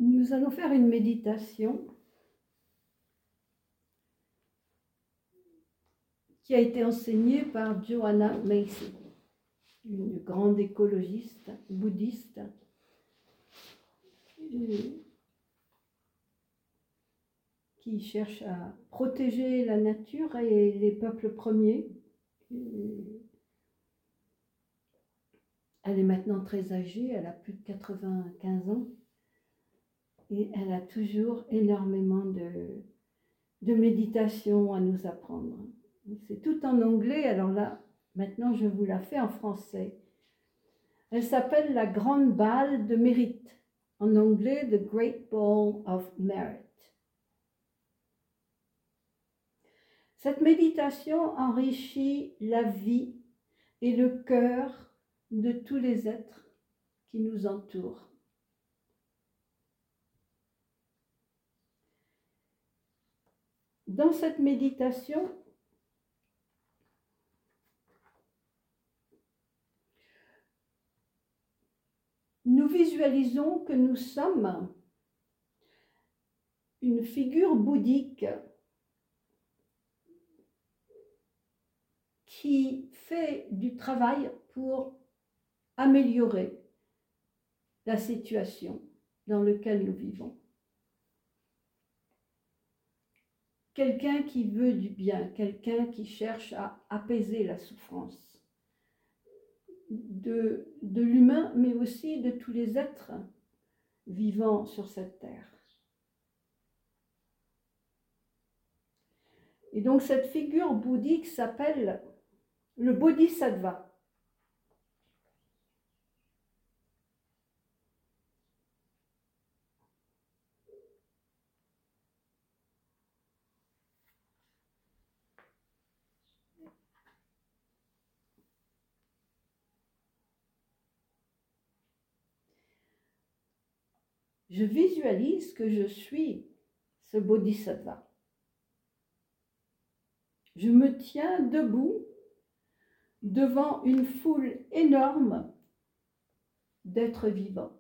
Nous allons faire une méditation qui a été enseignée par Joanna Macy, une grande écologiste bouddhiste qui cherche à protéger la nature et les peuples premiers. Elle est maintenant très âgée, elle a plus de 95 ans et elle a toujours énormément de méditation à nous apprendre. C'est tout en anglais, alors là, maintenant je vous la fais en français. Elle s'appelle la Grande Balle de Mérite, en anglais The Great Ball of Merit. Cette méditation enrichit la vie et le cœur de tous les êtres qui nous entourent. Dans cette méditation, nous visualisons que nous sommes une figure bouddhique qui fait du travail pour améliorer la situation dans laquelle nous vivons. Quelqu'un qui veut du bien, quelqu'un qui cherche à apaiser la souffrance de l'humain, mais aussi de tous les êtres vivant sur cette terre. Et donc cette figure bouddhique s'appelle le Bodhisattva. Je visualise que je suis ce Bodhisattva. Je me tiens debout devant une foule énorme d'êtres vivants.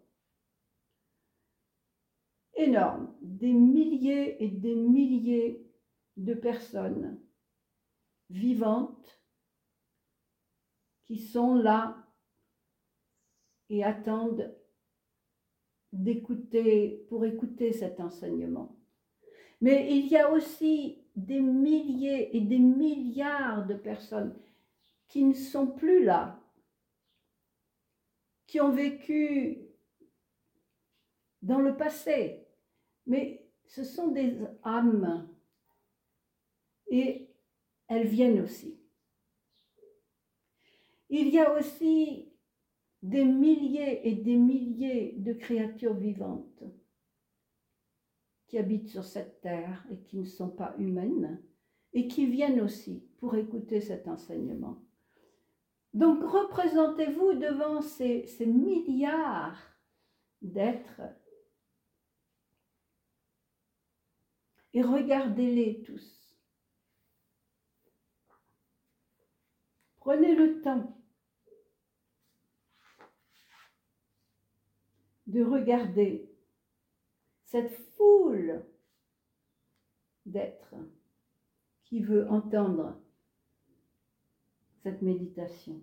Énorme, des milliers et des milliers de personnes vivantes qui sont là et attendent pour écouter cet enseignement. Mais il y a aussi des milliers et des milliards de personnes qui ne sont plus là, qui ont vécu dans le passé, mais ce sont des âmes et elles viennent aussi. Il y a aussi des milliers et des milliers de créatures vivantes qui habitent sur cette terre et qui ne sont pas humaines et qui viennent aussi pour écouter cet enseignement. Donc représentez-vous devant ces milliards d'êtres et regardez-les tous. Prenez le temps de regarder cette foule d'êtres qui veut entendre cette méditation.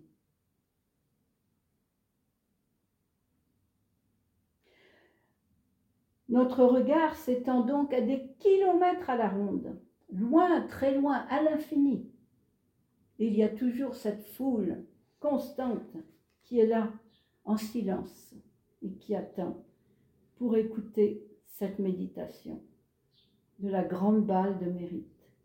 Notre regard s'étend donc à des kilomètres à la ronde, loin, très loin, à l'infini. Il y a toujours cette foule constante qui est là, en silence, et qui attend pour écouter cette méditation de la grande balle de mérite.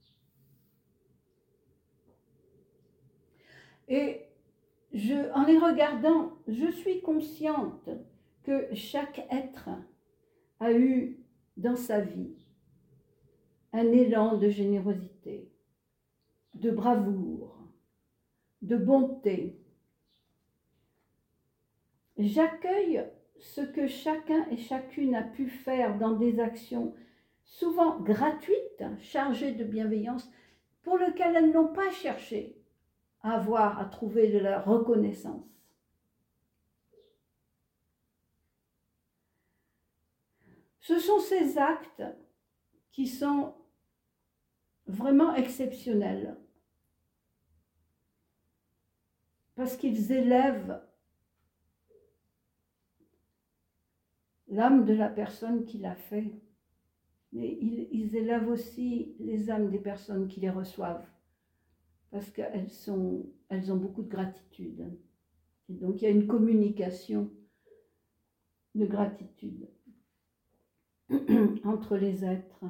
Et en les regardant, je suis consciente que chaque être a eu dans sa vie un élan de générosité, de bravoure, de bonté. J'accueille ce que chacun et chacune a pu faire dans des actions souvent gratuites, chargées de bienveillance, pour lesquelles elles n'ont pas cherché à trouver de la reconnaissance. Ce sont ces actes qui sont vraiment exceptionnels parce qu'ils élèvent l'âme de la personne qui l'a fait, mais ils élèvent aussi les âmes des personnes qui les reçoivent parce qu'elles ont beaucoup de gratitude. Et donc il y a une communication de gratitude entre les êtres.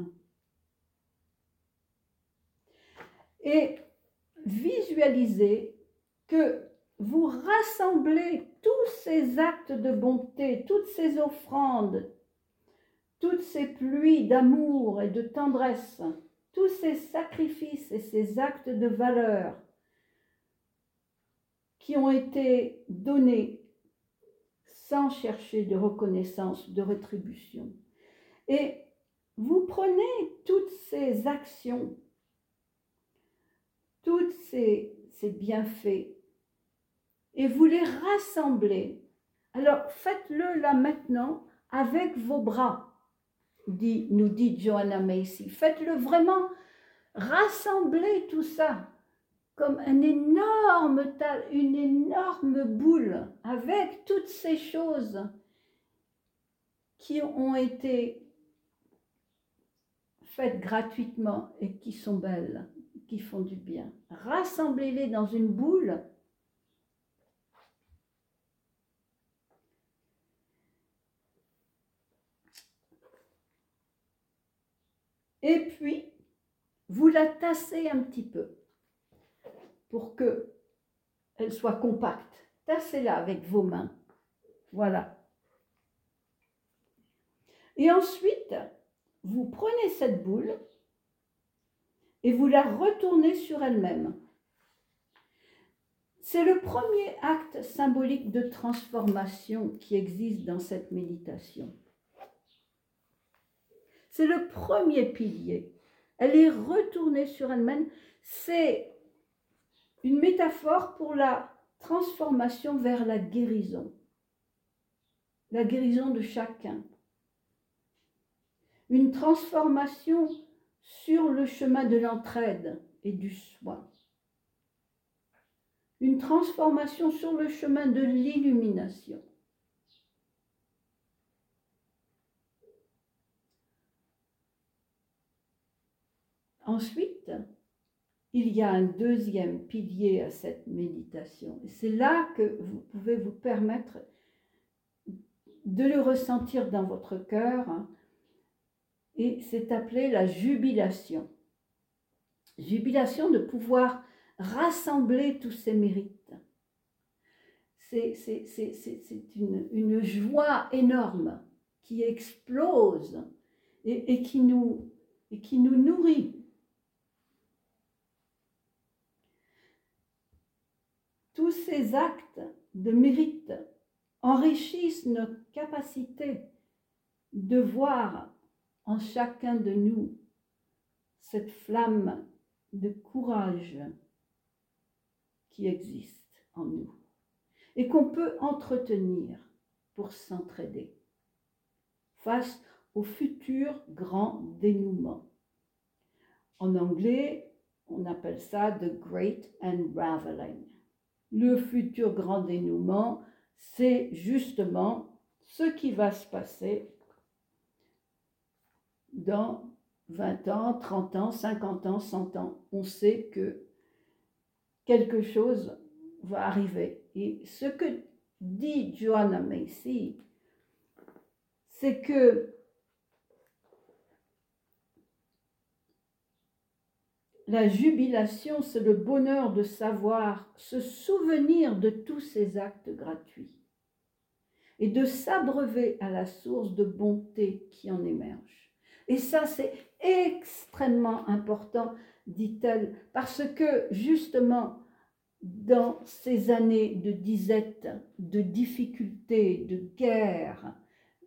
Et visualisez que vous rassemblez tous ces actes de bonté, toutes ces offrandes, toutes ces pluies d'amour et de tendresse, tous ces sacrifices et ces actes de valeur qui ont été donnés sans chercher de reconnaissance, de rétribution. Et vous prenez toutes ces actions, tous ces bienfaits, et vous les rassemblez. Alors faites-le là maintenant avec vos bras, nous dit Joanna Macy. Faites-le vraiment, rassemblez tout ça comme une énorme boule avec toutes ces choses qui ont été faites gratuitement et qui sont belles, qui font du bien. Rassemblez-les dans une boule. Et puis, vous la tassez un petit peu pour qu'elle soit compacte. Tassez-la avec vos mains. Voilà. Et ensuite, vous prenez cette boule et vous la retournez sur elle-même. C'est le premier acte symbolique de transformation qui existe dans cette méditation. C'est le premier pilier. Elle est retournée sur elle-même. C'est une métaphore pour la transformation vers la guérison de chacun. Une transformation sur le chemin de l'entraide et du soin. Une transformation sur le chemin de l'illumination. Ensuite, il y a un deuxième pilier à cette méditation. Et c'est là que vous pouvez vous permettre de le ressentir dans votre cœur. Et c'est appelé la jubilation. Jubilation de pouvoir rassembler tous ces mérites. C'est une joie énorme qui explose et qui nous nourrit. Tous ces actes de mérite enrichissent notre capacité de voir en chacun de nous cette flamme de courage qui existe en nous et qu'on peut entretenir pour s'entraider face au futur grand dénouement. En anglais, on appelle ça « the great unraveling ». Le futur grand dénouement, c'est justement ce qui va se passer dans 20 ans, 30 ans, 50 ans, 100 ans. On sait que quelque chose va arriver. Et ce que dit Joanna Macy, c'est que la jubilation, c'est le bonheur de savoir se souvenir de tous ces actes gratuits et de s'abreuver à la source de bonté qui en émerge. Et ça, c'est extrêmement important, dit-elle, parce que justement, dans ces années de disette, de difficultés, de guerre,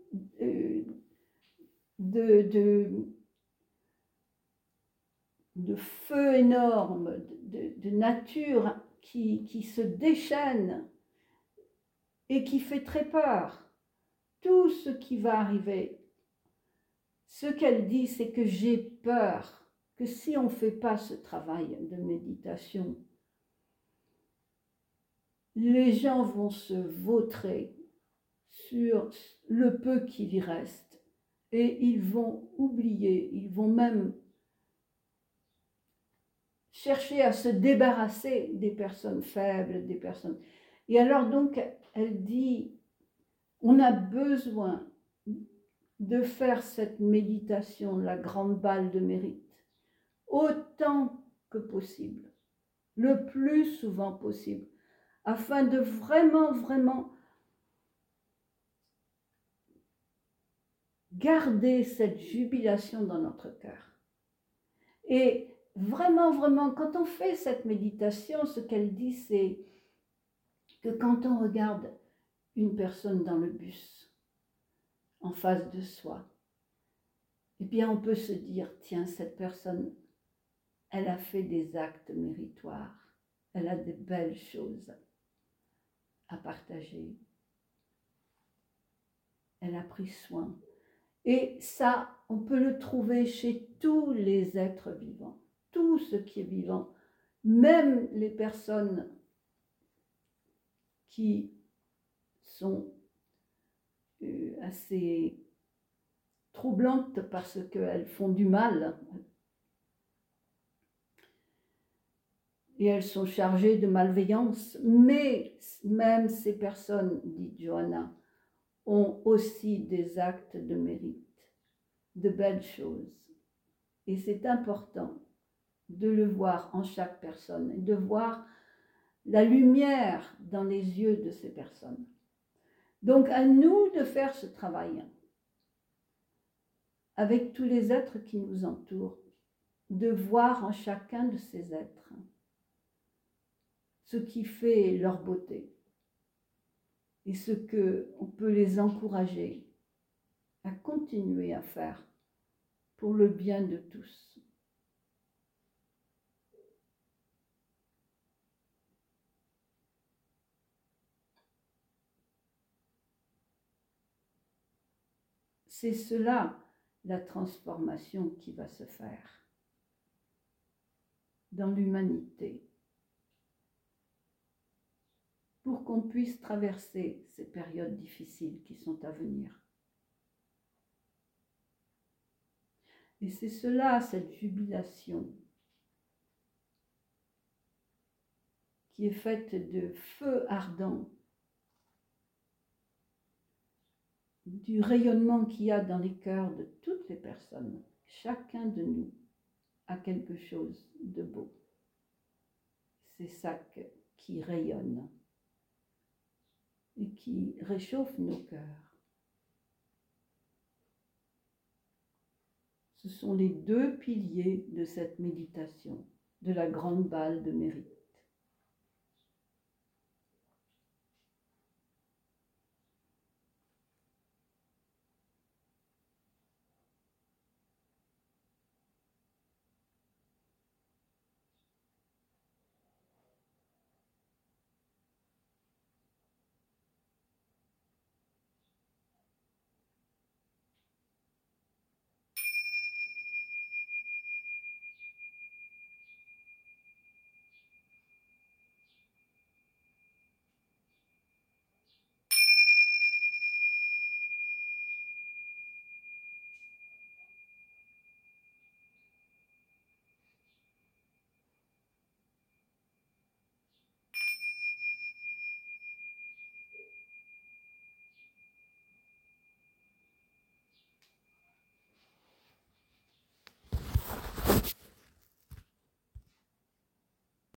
de feux énormes, de nature qui se déchaîne et qui fait très peur. Tout ce qui va arriver Ce qu'elle dit, c'est que j'ai peur que si on ne fait pas ce travail de méditation, les gens vont se vautrer sur le peu qui lui reste et ils vont oublier, ils vont même chercher à se débarrasser des personnes faibles, des personnes. Et alors donc, elle dit, on a besoin de faire cette méditation, la grande balle de mérite, autant que possible, le plus souvent possible, afin de vraiment, vraiment garder cette jubilation dans notre cœur. Et vraiment, vraiment, quand on fait cette méditation, ce qu'elle dit, c'est que quand on regarde une personne dans le bus, en face de soi, eh bien on peut se dire, tiens, cette personne, elle a fait des actes méritoires, elle a de belles choses à partager, elle a pris soin. Et ça, on peut le trouver chez tous les êtres vivants, tout ce qui est vivant, même les personnes qui sont assez troublantes parce qu'elles font du mal et elles sont chargées de malveillance, mais même ces personnes, dit Johanna, ont aussi des actes de mérite, de belles choses. Et c'est important de le voir en chaque personne et de voir la lumière dans les yeux de ces personnes. Donc à nous de faire ce travail avec tous les êtres qui nous entourent, de voir en chacun de ces êtres ce qui fait leur beauté et ce que on peut les encourager à continuer à faire pour le bien de tous. C'est cela la transformation qui va se faire dans l'humanité pour qu'on puisse traverser ces périodes difficiles qui sont à venir. Et c'est cela, cette jubilation qui est faite de feu ardent, du rayonnement qu'il y a dans les cœurs de toutes les personnes. Chacun de nous a quelque chose de beau. C'est ça qui rayonne et qui réchauffe nos cœurs. Ce sont les deux piliers de cette méditation, de la grande balle de mérite.